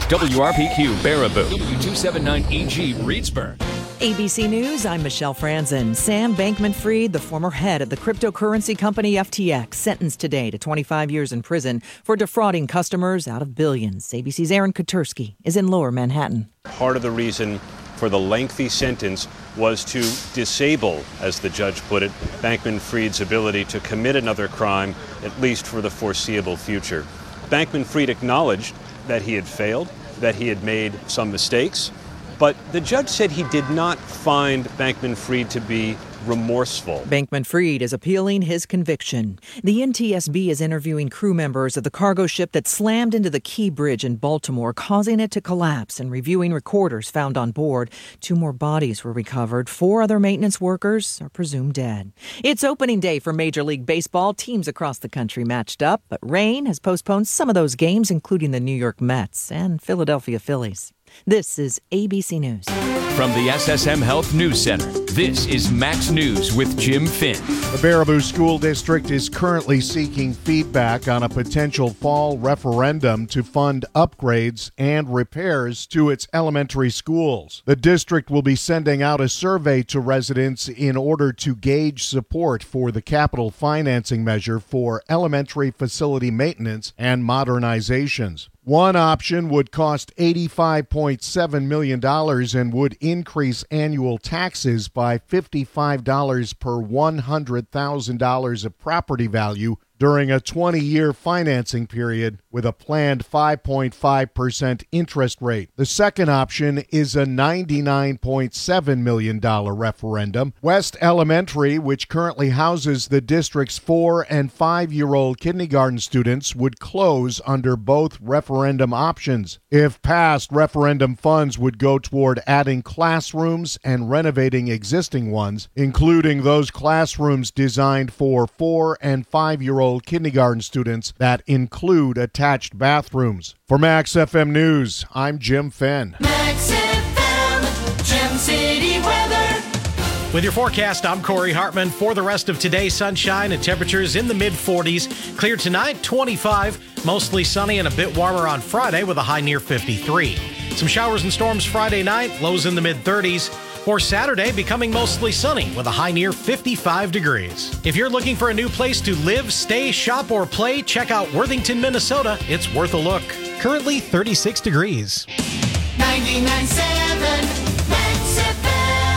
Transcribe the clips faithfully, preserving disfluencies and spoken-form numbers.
W R P Q Baraboo, W two seventy-nine E G Reedsburg. A B C News, I'm Michelle Franzen. Sam Bankman-Fried, the former head of the cryptocurrency company F T X, sentenced today to twenty-five years in prison for defrauding customers out of billions. A B C's Aaron Katersky is in Lower Manhattan. Part of the reason for the lengthy sentence was to disable, as the judge put it, Bankman-Fried's ability to commit another crime, at least for the foreseeable future. Bankman-Fried acknowledged that he had failed, that he had made some mistakes, but the judge said he did not find Bankman-Fried to be remorseful. Bankman-Fried is appealing his conviction. The N T S B is interviewing crew members of the cargo ship that slammed into the Key Bridge in Baltimore, causing it to collapse, and reviewing recorders found on board. Two more bodies were recovered. Four other maintenance workers are presumed dead. It's opening day for Major League Baseball. Teams across the country matched up, but rain has postponed some of those games, including the New York Mets and Philadelphia Phillies. This is A B C News. From the S S M Health News Center, this is Max News with Jim Finn. The Baraboo School District is currently seeking feedback on a potential fall referendum to fund upgrades and repairs to its elementary schools. The district will be sending out a survey to residents in order to gauge support for the capital financing measure for elementary facility maintenance and modernizations. One option would cost eighty-five point seven million dollars and would increase annual taxes by fifty-five dollars per one hundred thousand dollars of property value during a twenty-year financing period with a planned five point five percent interest rate. The second option is a ninety-nine point seven million dollars referendum. West Elementary, which currently houses the district's four- and five-year-old kindergarten students, would close under both referendum options. If passed, referendum funds would go toward adding classrooms and renovating existing ones, including those classrooms designed for four- and five-year-old kindergarten students that include attached bathrooms. For Max F M News, I'm Jim Fenn. Max F M, Gem City weather. With your forecast, I'm Corey Hartman. For the rest of today, sunshine and temperatures in the mid forties. Clear tonight, twenty-five. Mostly sunny and a bit warmer on Friday with a high near fifty-three. Some showers and storms Friday night, lows in the mid thirties. For Saturday, becoming mostly sunny with a high near fifty-five degrees. If you're looking for a new place to live, stay, shop, or play, check out Worthington, Minnesota. It's worth a look. Currently thirty-six degrees. ninety-nine point seven Max F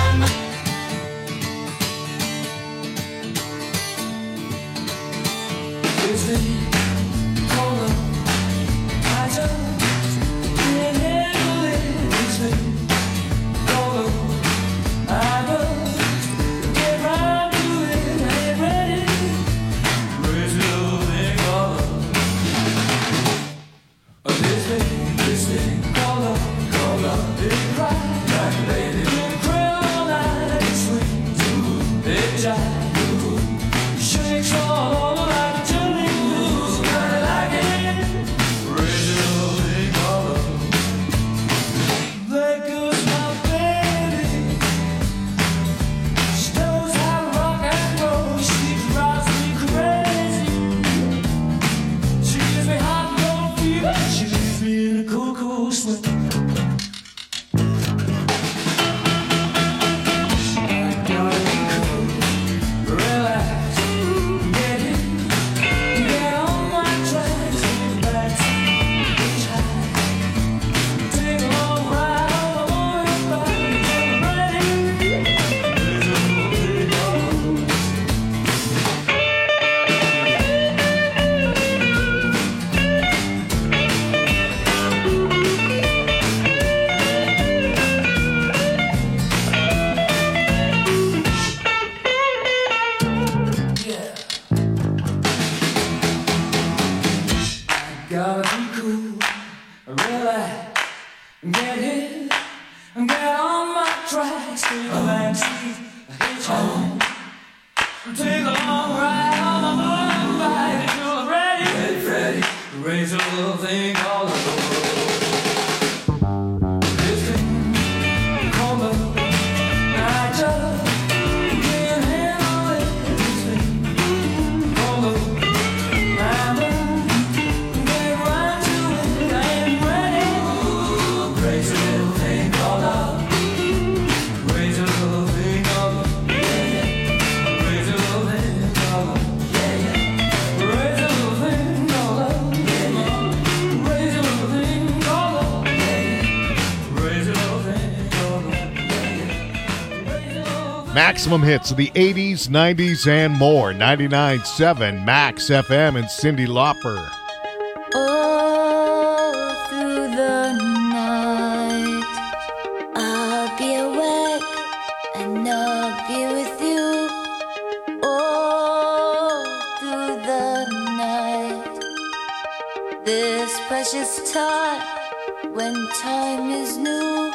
M. Is it cold? I just can't handle it. Is it cold? I must get right to it. I ain't ready. Where's your thing called? This thing, this thing called up, called up, it's right. Like a lady, crawl all night, swing to the jive, shakes all over like a jelly. Who's kinda like it? Where's your thing called up? There goes my baby. She knows how to rock and roll. She drives me crazy. She gives me hot and cold fever. She leaves me in a cool, cool sweat. I gotta be cool. Maximum hits of the eighties, nineties, and more. ninety-nine point seven Max F M and Cyndi Lauper. All through the night, I'll be awake and I'll be with you. All through the night, this precious time when time is new.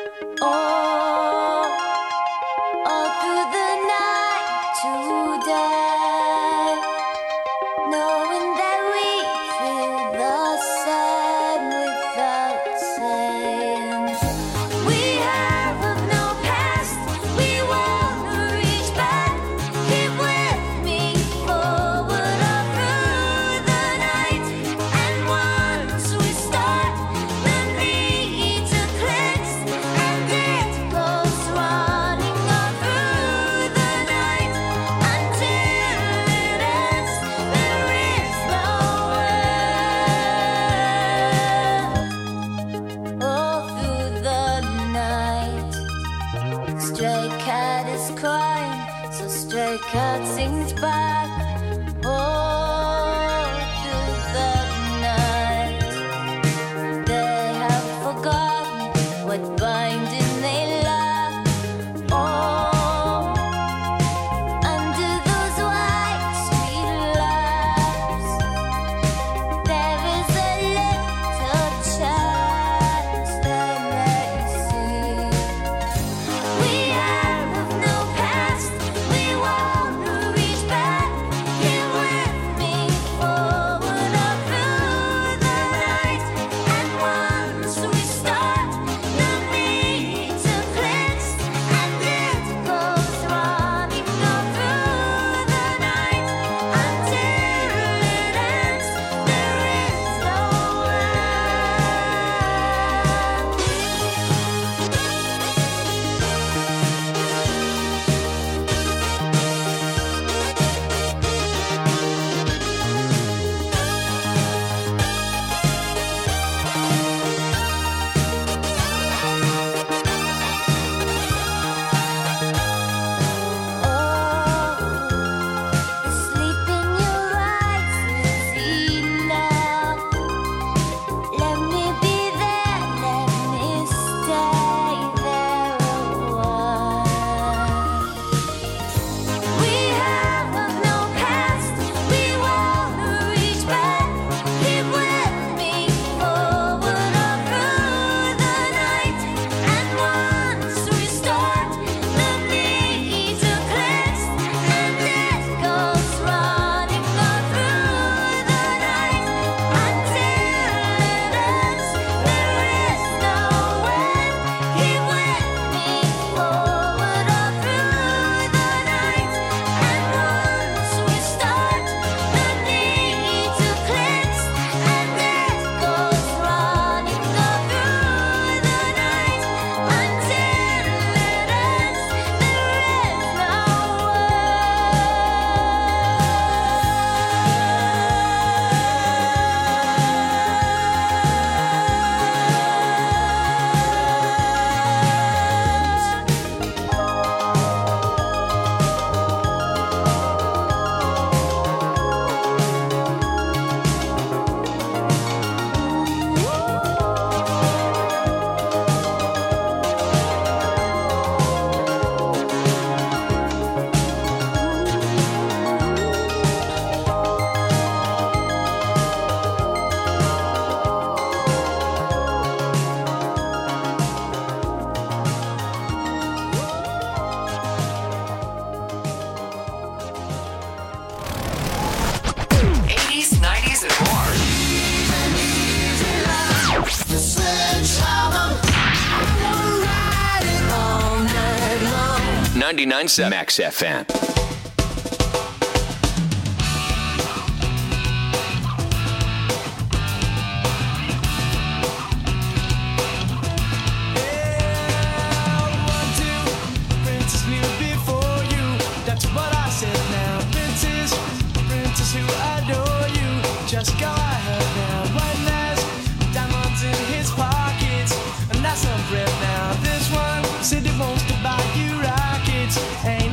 All, all through the night today, knowing that we feel the same without saying. We have of no past, we wanna reach back. Keep with me forward all through the night. And once we start, the need to cleanse, and it goes running all through the night until it ends. There is no end. All through the night, stray cat is crying, so stray cat sings back. All through the night, they have forgotten what binding they lack. Oh, under those white sweet laps, there is a little chance they may see. We have of no past, we wanna reach back. Here with me forward all through the night. And once we start, the need to cleanse, and it goes running all through the night until it ends. There is no the sleep in your eyes is enough. Let me be there, let me stay there a while. We have of no past, we wanna reach back. Keep with me forward all through the night. And once we start, the need to cleanse, and it goes running all through the night until it ends. There is no end. Keep with me forward all through the night. And once we start, the need to cleanse, and it goes running all through the night until it ends. eighties, nineties, and more. ninety-nine point seven Max F M. Just go ahead now. One last diamonds in his pockets, and that's some breath now. This one said he wants to buy you rockets. Hey,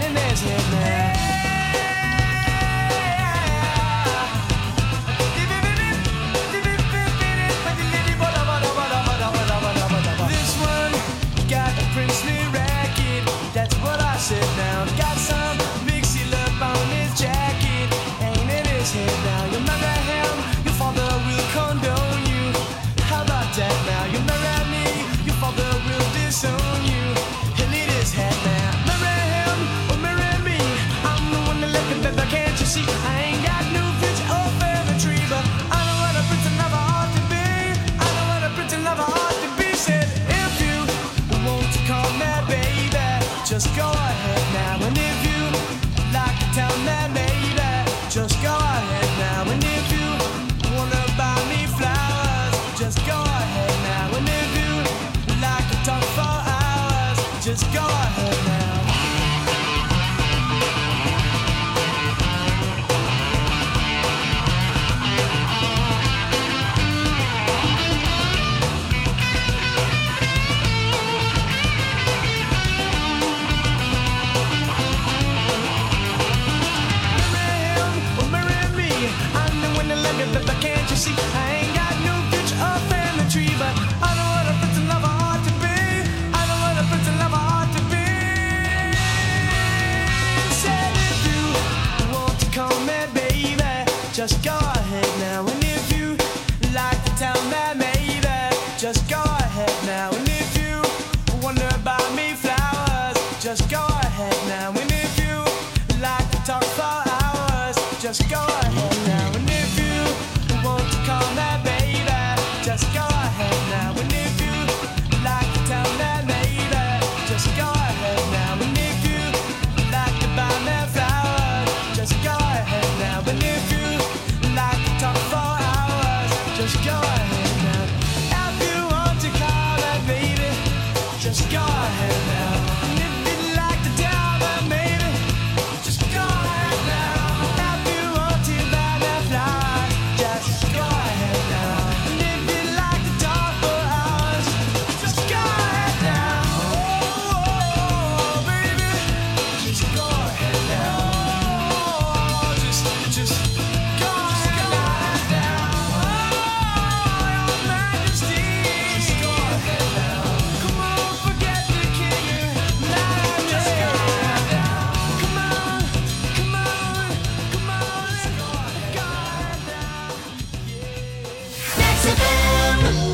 just go ahead now. And if you like to tell me, maybe, just go ahead now. And if you wonder about me flowers, just go ahead now. And if you like to talk for hours, just go ahead now. And if you want to call me baby, just go ahead now. And if you like to tell me maybe, just go ahead now. And if you like to buy me flowers, just go ahead now. And if you like to talk for hours, just go ahead now. If you want to call me baby, just go ahead now. And if you'd like to tell me maybe, just go ahead now. If you want to buy me flowers, just go ahead now. And if you'd like to talk for hours, just go ahead now. Oh, baby, just go ahead now. Oh, just, just go ahead now. Oh, Your Majesty, just go ahead now. Come on, forget the king. Just go ahead now. Come on, come on, come on, let's go ahead now. Max F M.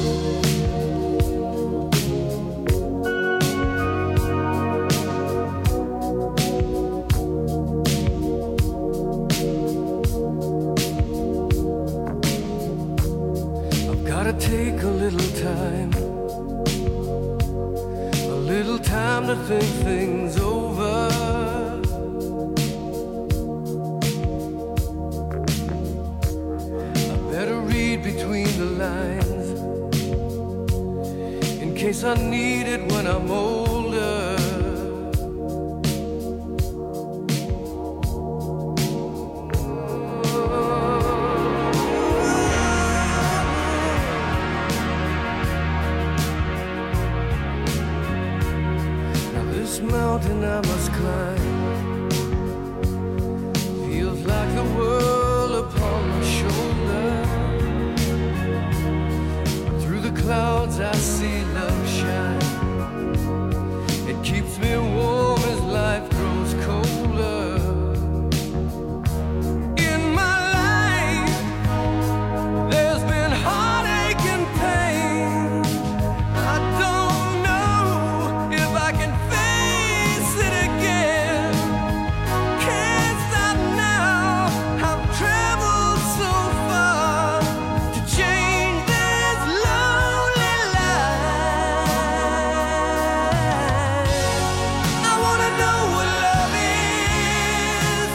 I've gotta take a little time, a little time to think things over. I better read between the lines in case I need it when I'm older. Now this mountain I must climb feels like the world upon my shoulder. Through the clouds I see love shine. It keeps me warm as life grows colder. In my life there's been heartache and pain. I don't know if I can face it again. Can't stop now. I've traveled so far to change this lonely life. I wanna know what love is.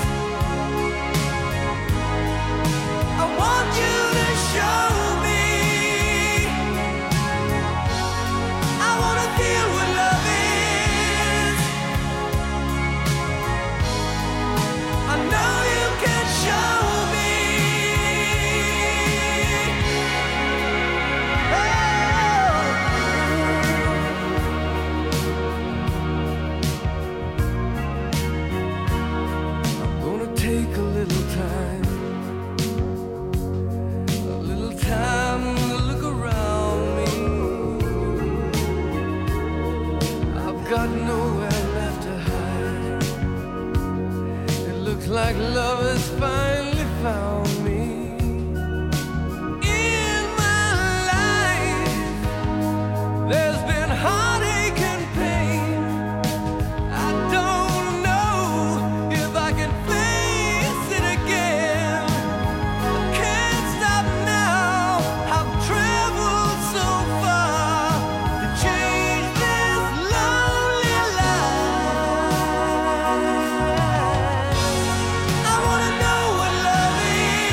I want you to show me. I wanna feel what love is. I know you can show me. I'm gonna take a little time, a little time to look around me. I've got nowhere left to hide. It looks like love has finally found me. In my life, there's been heartache and pain. I don't know if I can face it again. I can't stop now. I've traveled so far to change this lonely life. I wanna know what love is.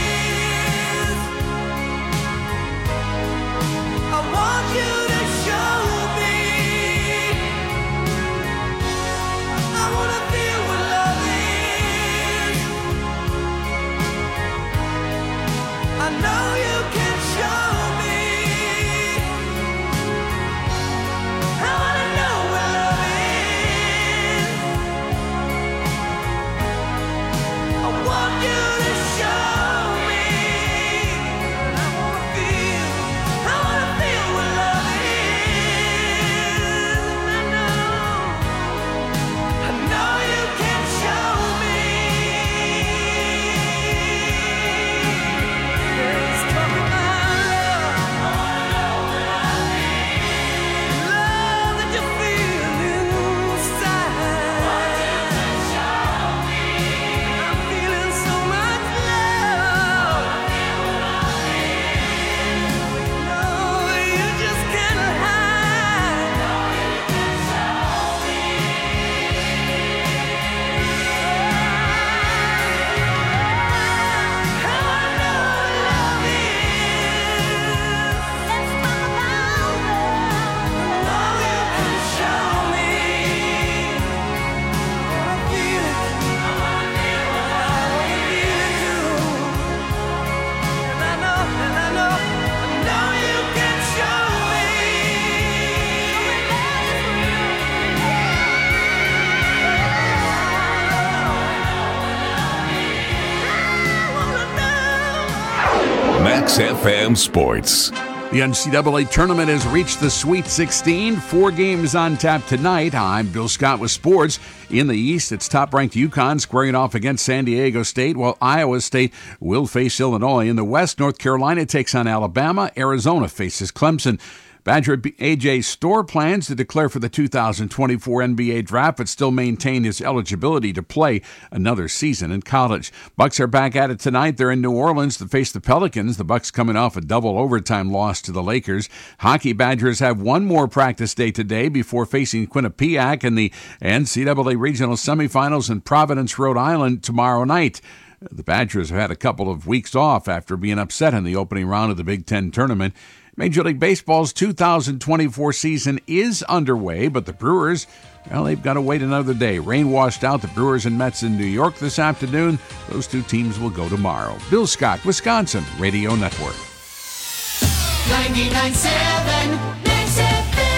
Max F M Sports. The N C double A tournament has reached the Sweet sixteen. Four games on tap tonight. I'm Bill Scott with sports. In the East, it's top-ranked UConn squaring off against San Diego State, while Iowa State will face Illinois. In the West, North Carolina takes on Alabama. Arizona faces Clemson. Badger A J Storr plans to declare for the two thousand twenty-four N B A draft, but still maintain his eligibility to play another season in college. Bucks are back at it tonight. They're in New Orleans to face the Pelicans. The Bucks coming off a double overtime loss to the Lakers. Hockey Badgers have one more practice day today before facing Quinnipiac in the N C double A regional semifinals in Providence, Rhode Island tomorrow night. The Badgers have had a couple of weeks off after being upset in the opening round of the Big Ten tournament. Major League Baseball's two thousand twenty-four season is underway, but the Brewers, well, they've got to wait another day. Rain washed out the Brewers and Mets in New York this afternoon. Those two teams will go tomorrow. Bill Scott, Wisconsin Radio Network. ninety-nine point seven Max F M.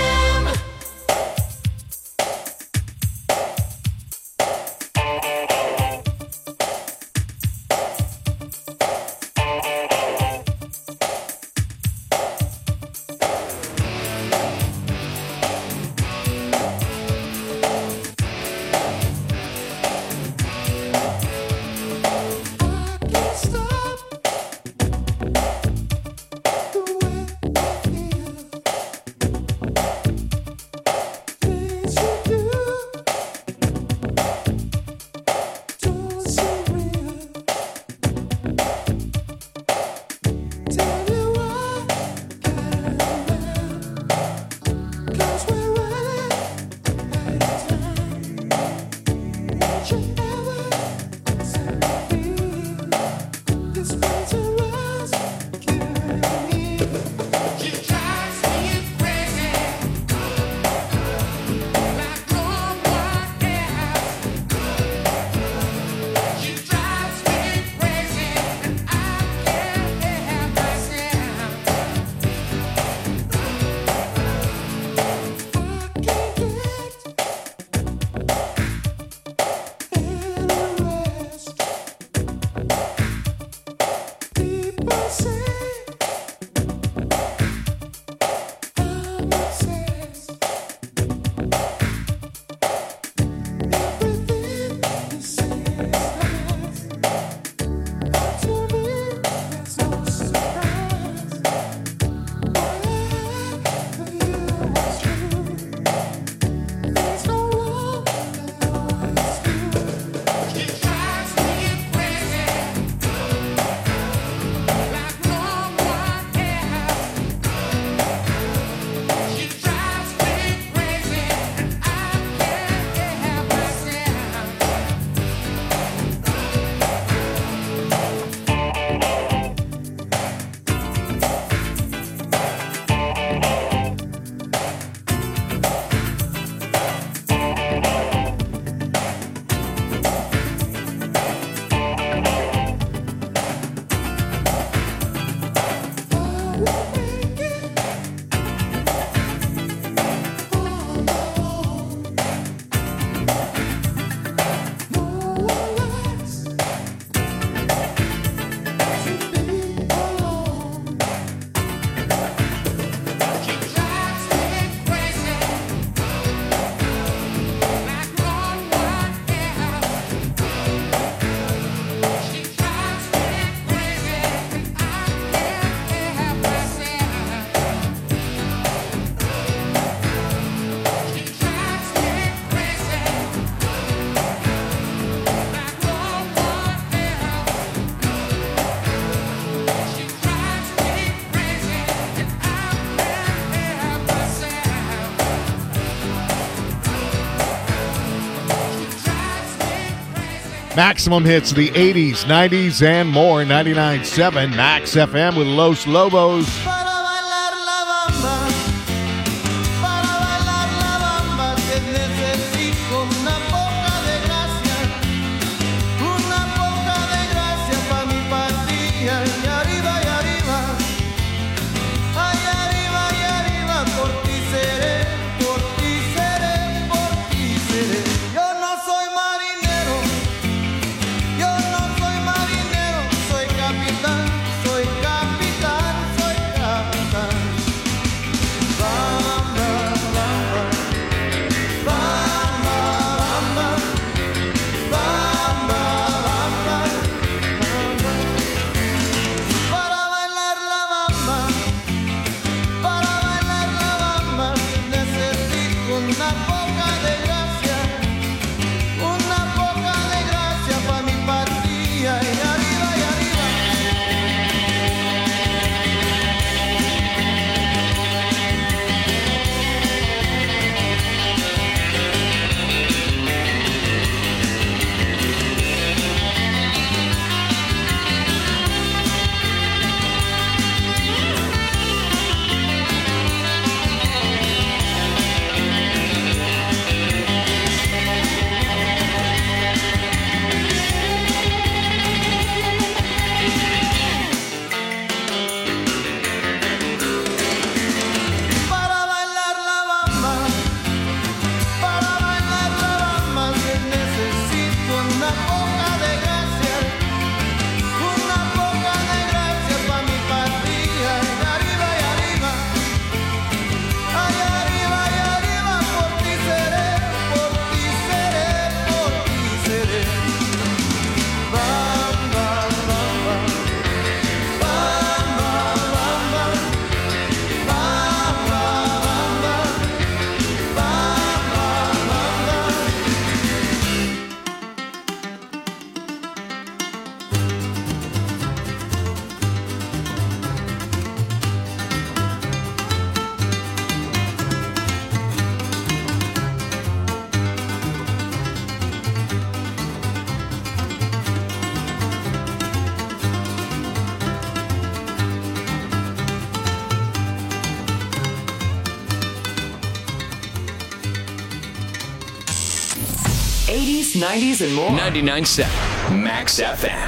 Maximum hits of the eighties, nineties, and more. ninety-nine point seven Max F M with Los Lobos. Soy capitán, soy capitán. eighties, nineties, and more. ninety-nine point seven Max F M.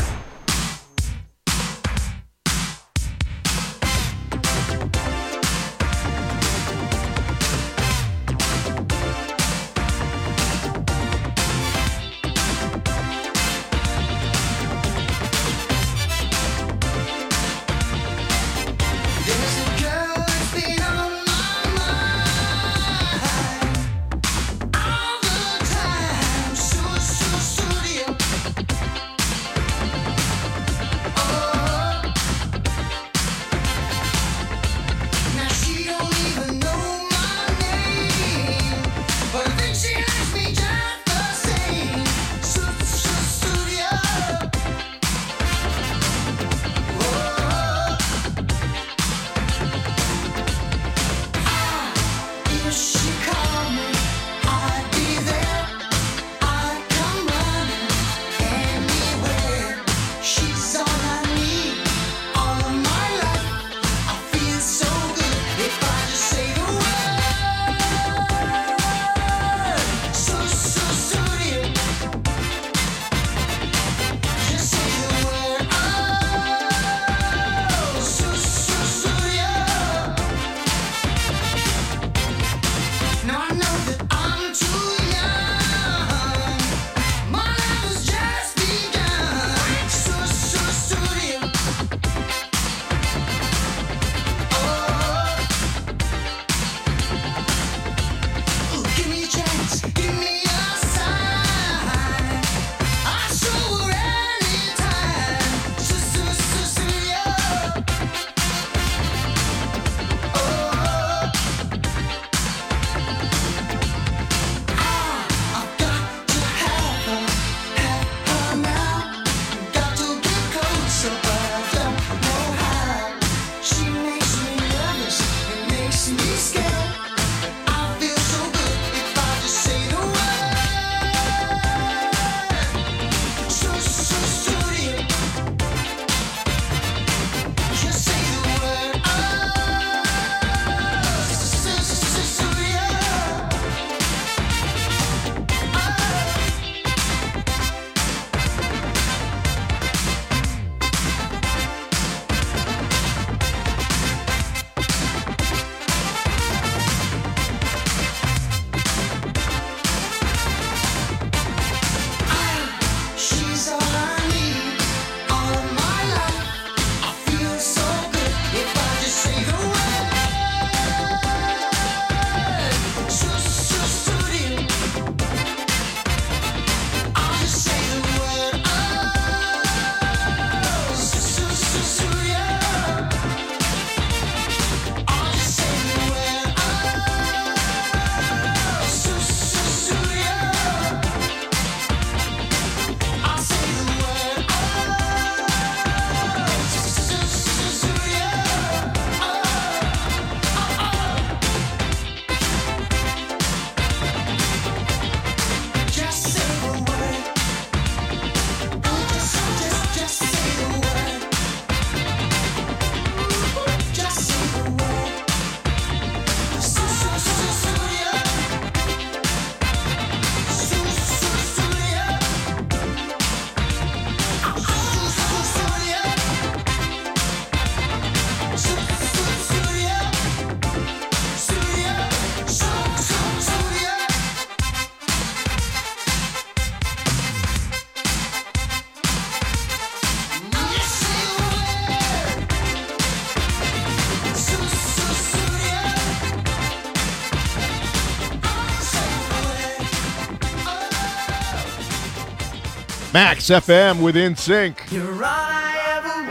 Max F M with In Sync. You're all I ever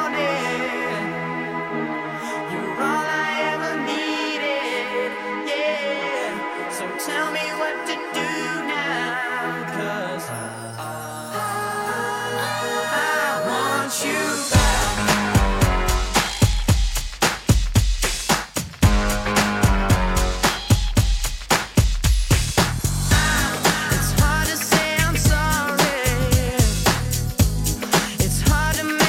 wanted. You're all I ever needed. Yeah. So tell me what to do now. 'Cause I, I want you back. It's hard to say I'm sorry. It's hard to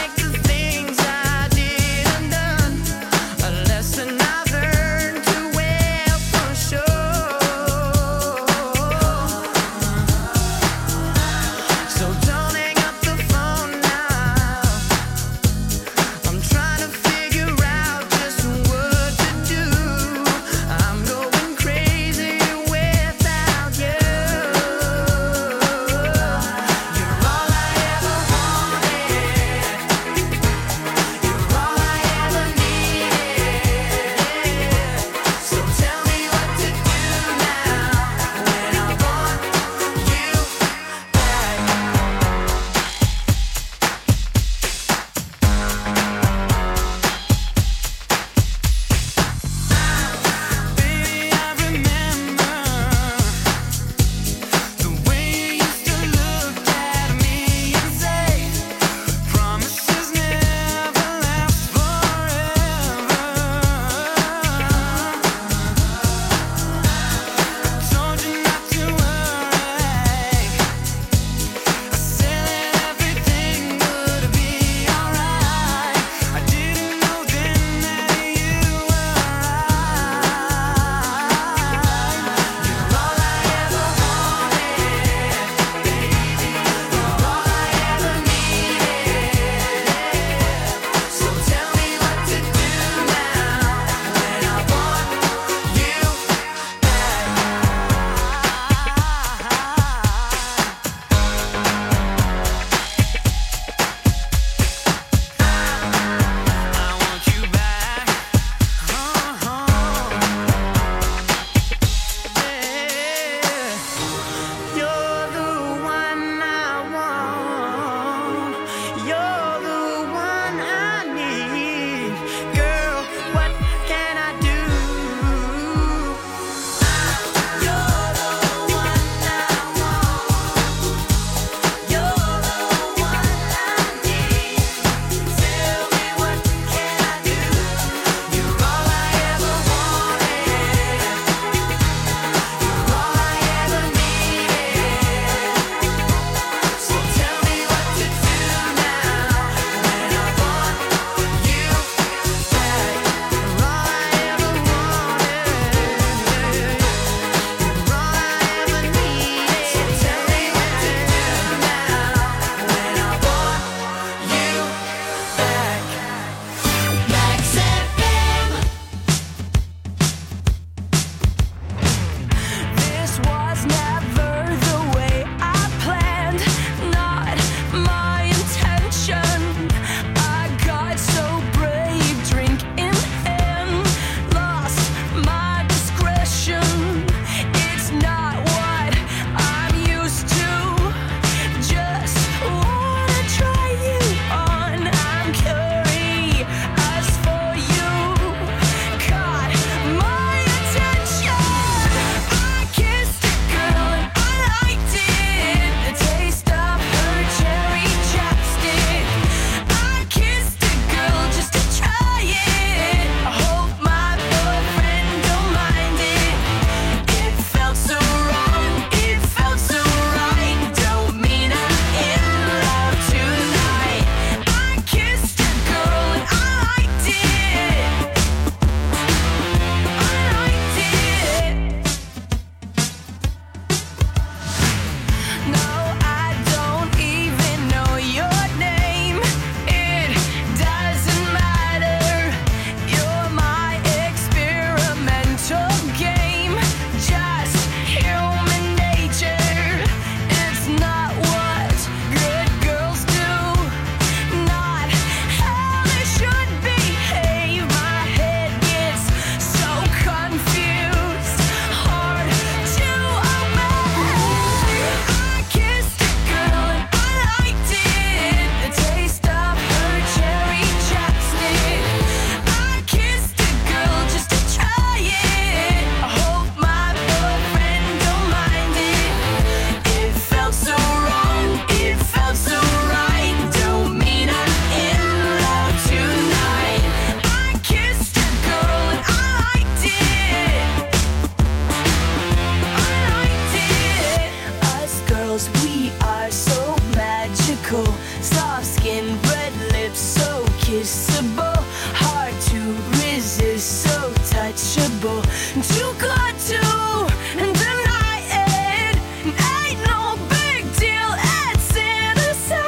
magical. Soft skin, red lips, so kissable. Hard to resist, so touchable. Too good to deny it. Ain't no big deal, it's innocent.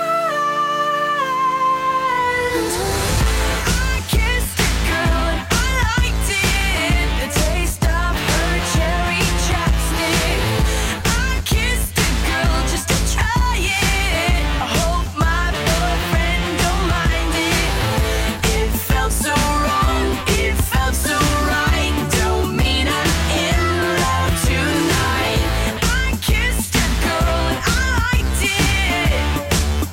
I kissed a girl and I liked it. The taste of her cherry chapstick. I kissed a girl just to try it. I hope my boyfriend don't mind it. It felt so wrong, it felt so right. Don't mean I'm in love tonight. I kissed a girl and I liked it.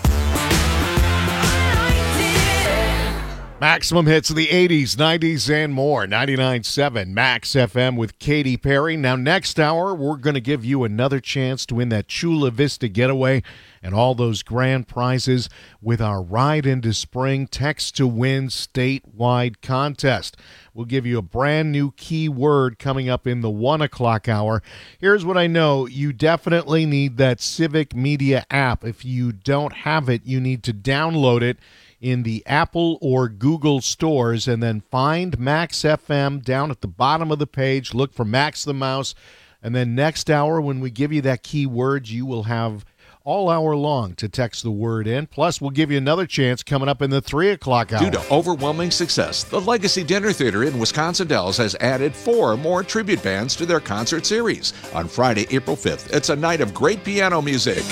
I liked it. Maximum hits of the eighties, nineties, and more. ninety-nine point seven Max F M with Katy Perry. Now, next hour, we're going to give you another chance to win that Chula Vista getaway and all those grand prizes with our Ride into Spring Text to Win statewide contest. We'll give you a brand new keyword coming up in the one o'clock hour. Here's what I know. You definitely need that Civic Media app. If you don't have it, you need to download it in the Apple or Google stores, and then find Max F M down at the bottom of the page. Look for Max the Mouse, and then next hour when we give you that keyword, you will have all hour long to text the word in. Plus, we'll give you another chance coming up in the three o'clock hour. Due to overwhelming success, the Legacy Dinner Theater in Wisconsin Dells has added four more tribute bands to their concert series. On Friday, April fifth, it's a night of great piano music.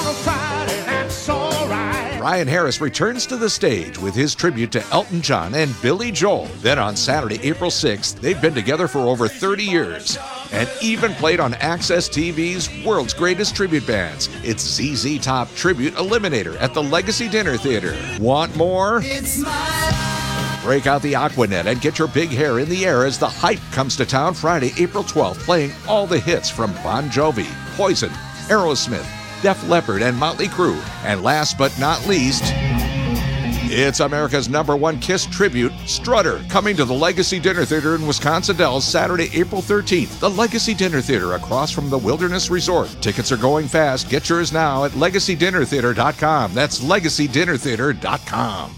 Ryan Harris returns to the stage with his tribute to Elton John and Billy Joel. Then on Saturday, April sixth, they've been together for over thirty years and even played on Access T V's World's Greatest Tribute Bands. It's Z Z Top Tribute Eliminator at the Legacy Dinner Theater. Want more? It's my Break out the Aquanet and get your big hair in the air as The Hype comes to town Friday, April twelfth, playing all the hits from Bon Jovi, Poison, Aerosmith, Def Leppard, and Motley Crue. And last but not least, it's America's number one Kiss tribute, Strutter, coming to the Legacy Dinner Theater in Wisconsin Dells Saturday, April thirteenth. The Legacy Dinner Theater across from the Wilderness Resort. Tickets are going fast. Get yours now at legacy dinner theater dot com. That's legacy dinner theater dot com.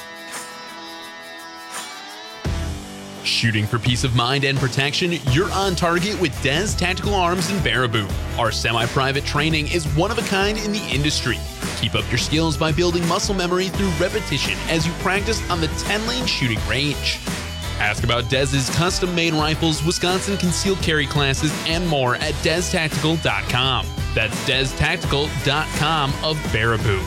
Shooting for peace of mind and protection, you're on target with Des Tactical Arms in Baraboo. Our semi-private training is one of a kind in the industry. Keep up your skills by building muscle memory through repetition as you practice on the ten-lane shooting range. Ask about Dez's custom-made rifles, Wisconsin concealed carry classes, and more at des tactical dot com. That's des tactical dot com of Baraboo.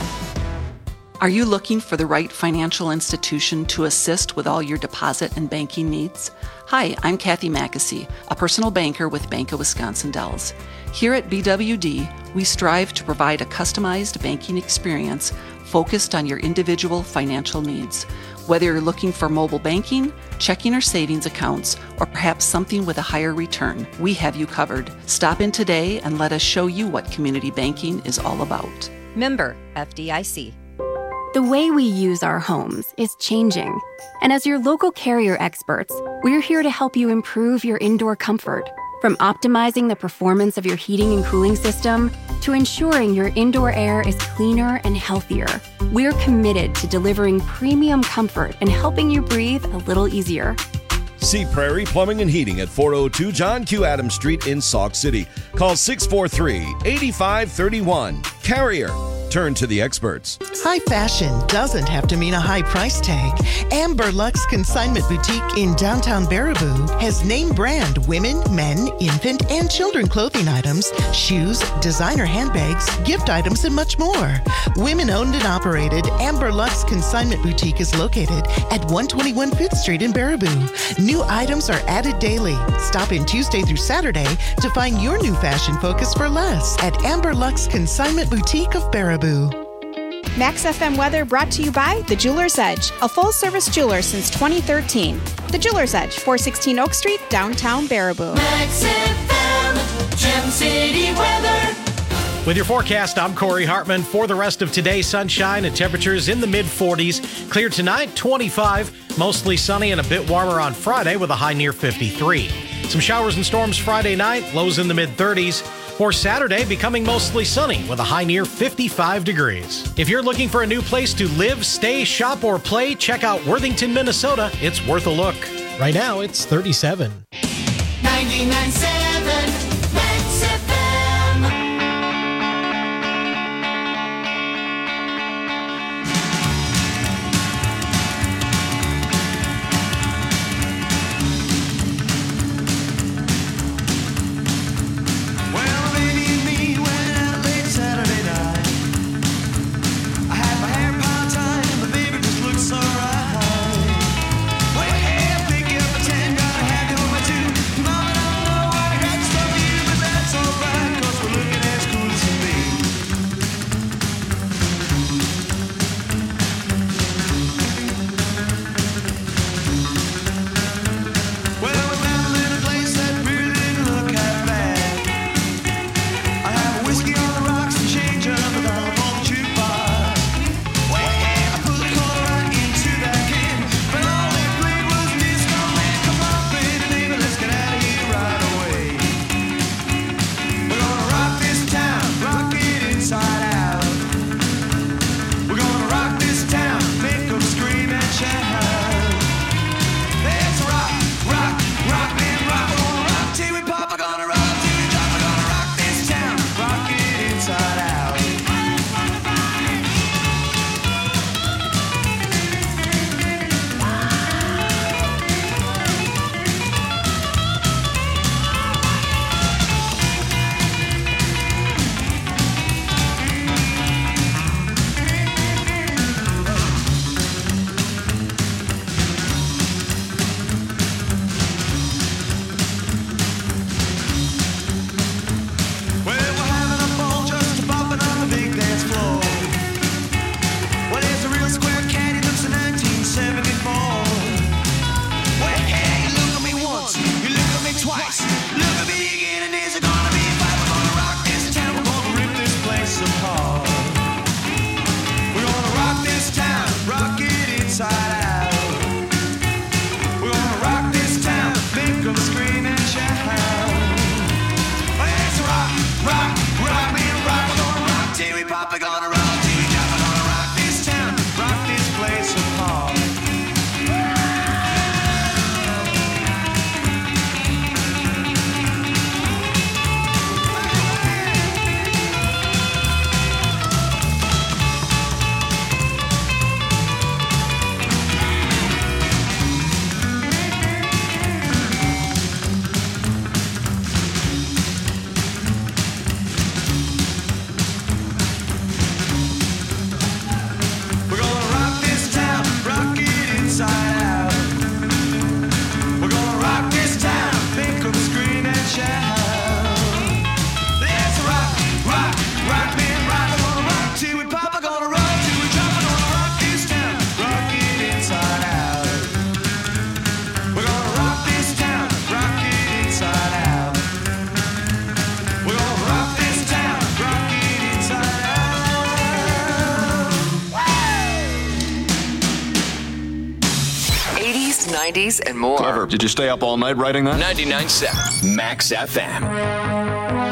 Are you looking for the right financial institution to assist with all your deposit and banking needs? Hi, I'm Kathy Mackesy, a personal banker with Bank of Wisconsin Dells. Here at B W D, we strive to provide a customized banking experience focused on your individual financial needs. Whether you're looking for mobile banking, checking or savings accounts, or perhaps something with a higher return, we have you covered. Stop in today and let us show you what community banking is all about. Member F D I C. The way we use our homes is changing. And as your local Carrier experts, we're here to help you improve your indoor comfort. From optimizing the performance of your heating and cooling system to ensuring your indoor air is cleaner and healthier, we're committed to delivering premium comfort and helping you breathe a little easier. See Prairie Plumbing and Heating at four oh two John Q. Adams Street in Sauk City. Call six four three, eight five three one. Carrier. Turn to the experts. High fashion doesn't have to mean a high price tag. Amber Lux Consignment Boutique in downtown Baraboo has name brand women, men, infant, and children clothing items, shoes, designer handbags, gift items, and much more. Women owned and operated, Amber Lux Consignment Boutique is located at one twenty-one Fifth Street in Baraboo. New items are added daily. Stop in Tuesday through Saturday to find your new fashion focus for less at Amber Lux Consignment Boutique of Baraboo. Max F M weather brought to you by The Jeweler's Edge, a full-service jeweler since twenty thirteen. The Jeweler's Edge, four sixteen Oak Street, downtown Baraboo. Max F M, Gem City weather. With your forecast, I'm Corey Hartman. For the rest of today, sunshine and temperatures in the mid forties. Clear tonight, twenty-five. Mostly sunny and a bit warmer on Friday with a high near fifty-three. Some showers and storms Friday night, lows in the mid thirties. For Saturday, becoming mostly sunny with a high near fifty-five degrees. If you're looking for a new place to live, stay, shop, or play, check out Worthington, Minnesota. It's worth a look. Right now, it's thirty-seven. ninety-nine point seven Max F M. Well, baby and me went out late Saturday night. I had my hair piled tight and the baby just looked so right. Well, hey, pick you up a ten, gotta have you on my two. Mama, don't know what I got stuff for you, but that's alright, 'cause we're looking as cool as can be. Well, we found a little place that really didn't look half bad. I have a whiskey on the rocks and change up a dollar for the jukebox. Well, yeah, I put a quarter right into that can, but all they played was disco man. Come on, baby, baby, let's get out of here right away. We're gonna rock this town, rock it inside out. We're gonna rock this town, make 'em scream and shout. Let's rock, rock, rock, man, rock. We're gonna rock till we pop. We're gonna rock till we drop. We're gonna rock this town, rock it inside out. Well, we're having a ball just bumping on the big dance floor. Well, there's a real square cat, he looks in nineteen seventy-four. Well, hey, you look at me once, you look at me twice, look at me again, and there's gonna be a fight. We're gonna rock this town, we're gonna rip this place apart. We're gonna rock this town, rock it inside out. We're gonna rock this town, make 'em scream and shout. Let's rock, rock, rock, man, rock. We're gonna rock till we pop. We're gonna rock till we drop. We're gonna rock this town, rock this place apart. We're gonna rock this town, rock it inside out. We're gonna rock this town, make 'em scream and shout. Let's rock, rock, rock, man, rock. We're gonna rock till we pop. We're gonna rock till we drop. We're gonna rock this town, rock it inside out. We're gonna rock this town, rock it inside out. We're gonna rock this town, rock it inside out. eighties, nineties, and more. Clever. Did you stay up all night writing that? ninety-nine point seven Max F M.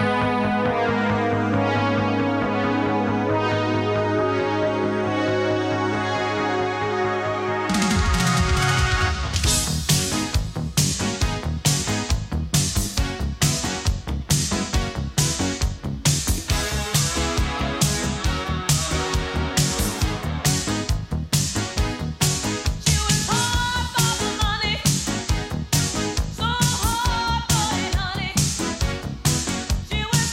So hard for it, honey. She was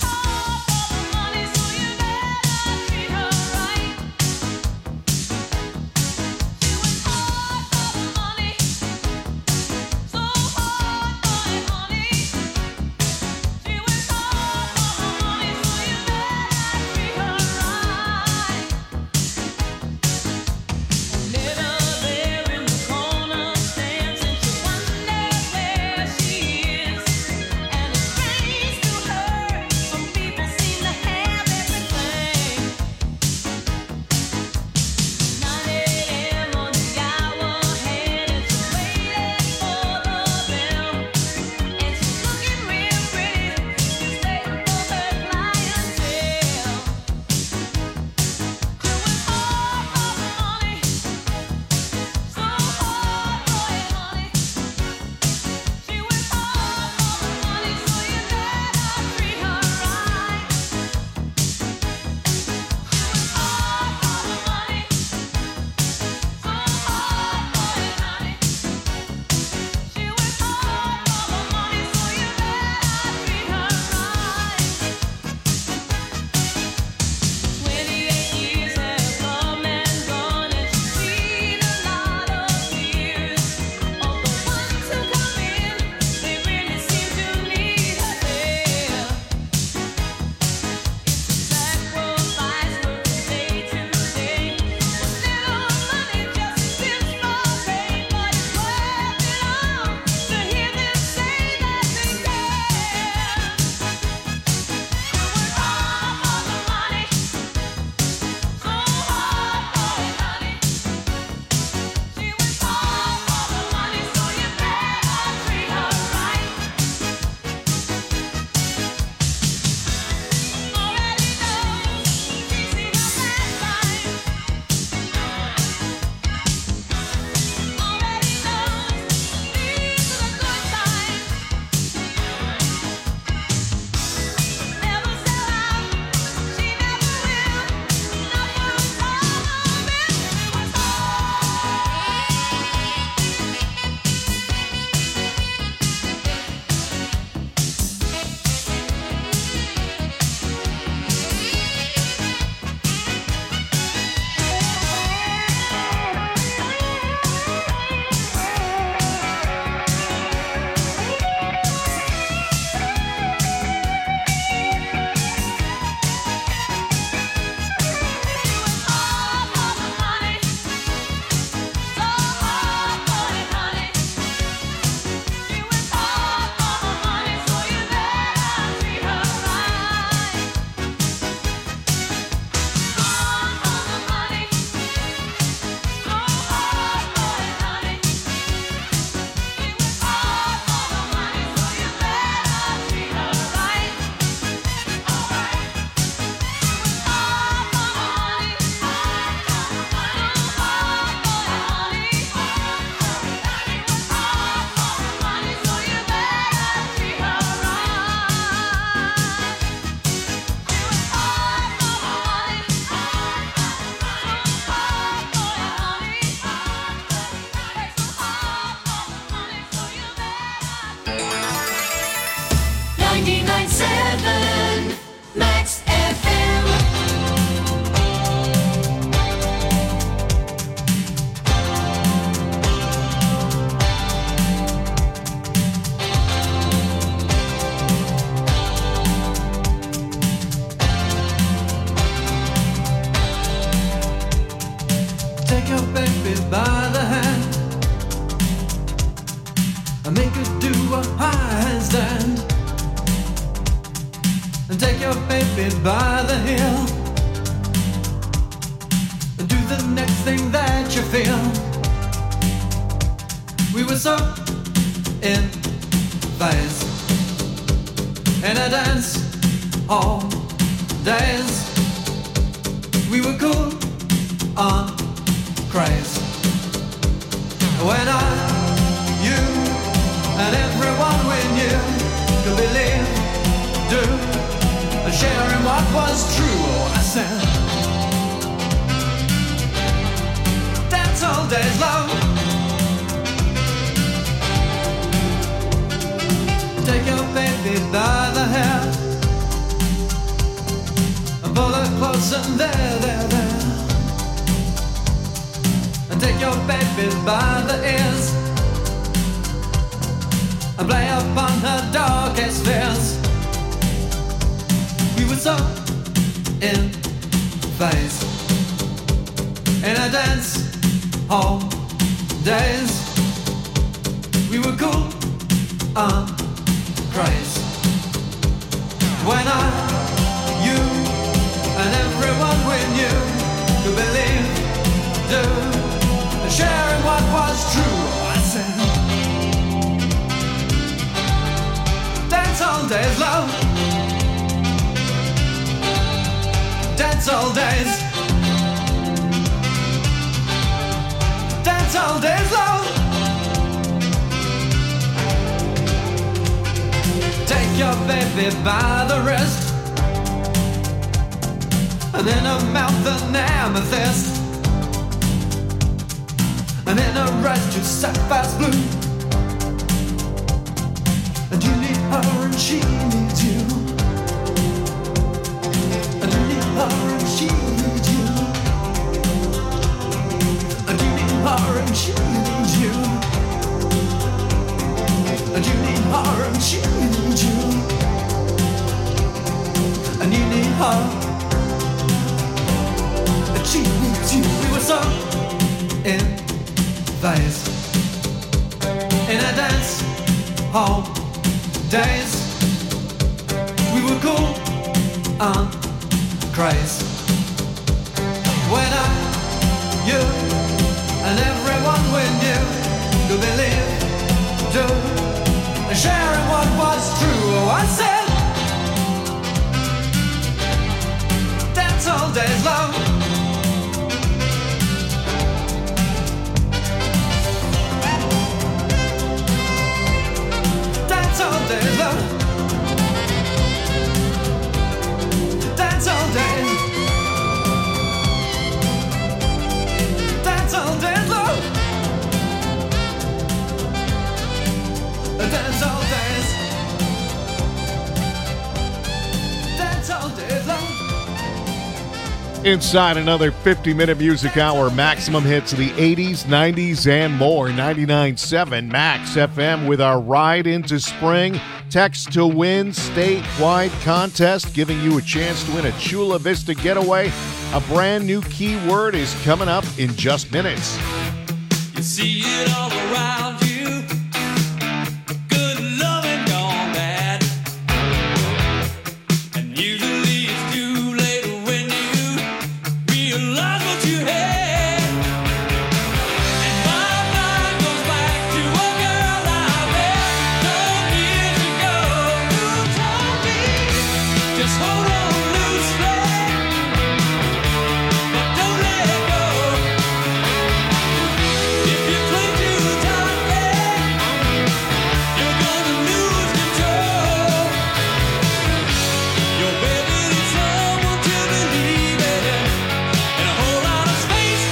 by the hand and make her do a high handstand, and take your baby by the heel and do the next thing that you feel. We were so in phase in a dance all days. We were cool on craze when I, you, and everyone we knew could believe, do, and share in what was true. Oh, I said, dance all days long. Take your baby by the hair and pull her close and there, there, there. And take your baby by the ears and play upon her darkest fears. We were so in phase in a dance hall days. We were cool on craze when I, you, and everyone we knew could believe, do, and share in what was true. Oh, I said, dance all days, love. Dance all days. Dance all days, love. Take your baby by the wrist and in her mouth an amethyst, and in her eyes two sapphire's blue. And you need her and she needs you, and you need her and she needs you, and you need her and she needs you, and you need her and she needs you, and you need her and she needs you. We were so in phase in a dance hall days. We were cool on craze when I, you, and everyone we knew could believe, do, and share in what was true. Oh, I said, dance all days, love. Dance all days, love. Dance all days. Dance all days, love. Dance all days. Dance all days, love. Inside another fifty-minute music hour, maximum hits of the eighties, nineties, and more. ninety-nine point seven Max F M with our ride into spring. Text to win statewide contest, giving you a chance to win a Chula Vista getaway. A brand new keyword is coming up in just minutes. You see it all around you. Good loving gone bad. And usually it's too late when you realize what you had. And my mind goes back to a girl I met twelve years ago who told me, just hold on loosely, but don't let go. If you cling too tightly, you're gonna lose control. Your baby needs someone to believe in, and a whole lot of space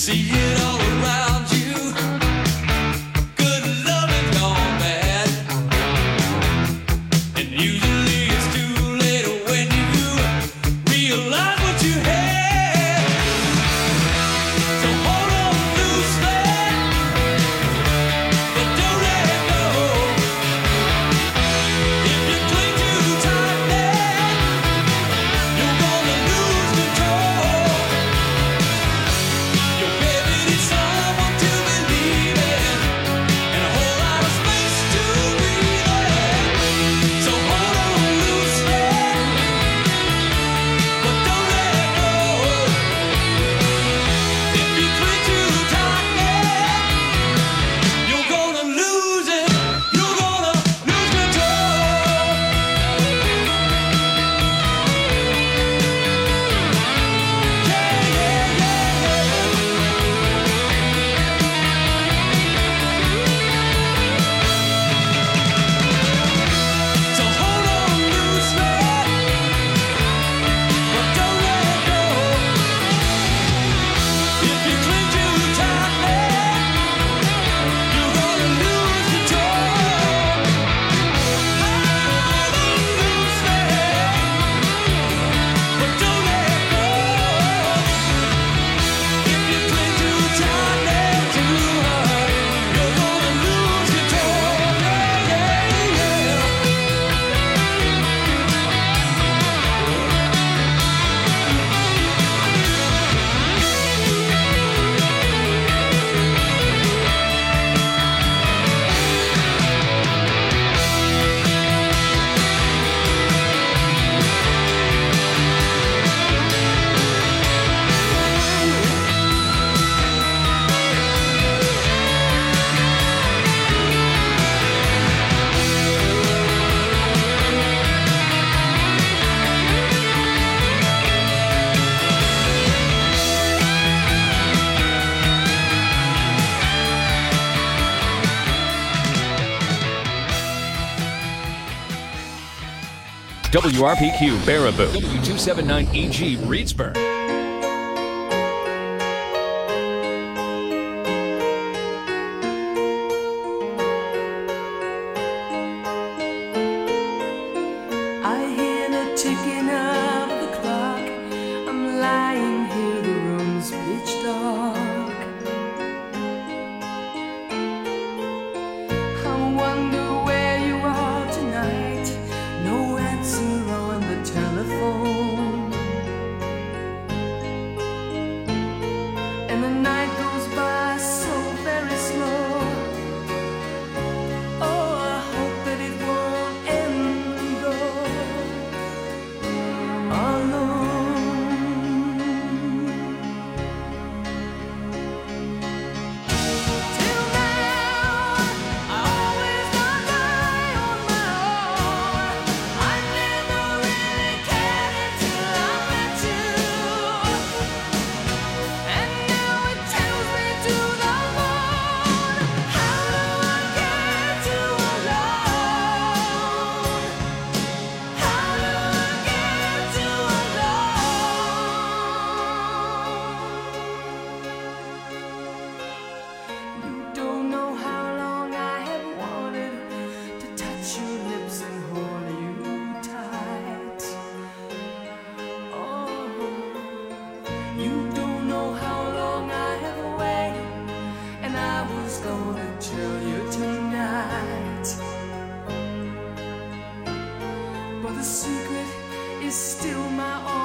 See it all around you. Good loving gone bad. And usually it's too late when you realize what you had. So hold on loosely, but don't let go. If you cling too tightly, you're gonna lose control. Your baby needs someone to believe in, and a whole lot of space to breathe in. So hold on loosely, but don't let go. If you cling too tightly, you're gonna lose it. You're gonna lose control. Yeah, yeah, yeah, yeah. So hold on loosely, but don't let go. If you cling too tightly, you're gonna lose control. Hold on loosely, but don't let go. If you cling too tightly to her, you're gonna lose control. Yeah, yeah, yeah. W R P Q Baraboo, W two seventy-nine E G Reedsburg. I hear the ticking of the clock. I'm lying here, the room's pitch dark. I wonder where you are tonight. No answer on the telephone. And the night goes by so very slow. Oh, I hope that it won't end though. Alone. Till now, I always got by on my own. I never really cared until I met you. And now it tells me to the moon. How do I get to alone? How do I get to alone? You don't know how long I have wanted to touch your lips and hold you tight. Oh, you don't know how long I have waited, and I was gonna tell you tonight. But the secret is still my own.